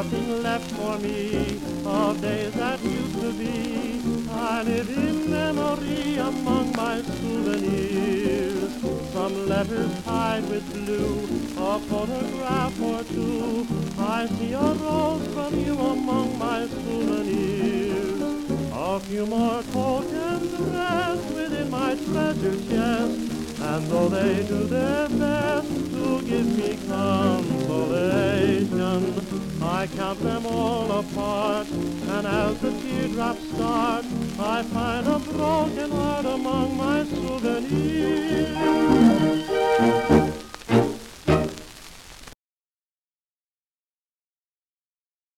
nothing left for me of days that used to be. I live in memory among my souvenirs. Some letters tied with blue, a photograph or two. I see a rose from you among my souvenirs. A few more tokens rest within my treasure chest, and though they do their best to give me consolation, I count them all apart, and as the teardrops start, I find a broken heart among my souvenirs.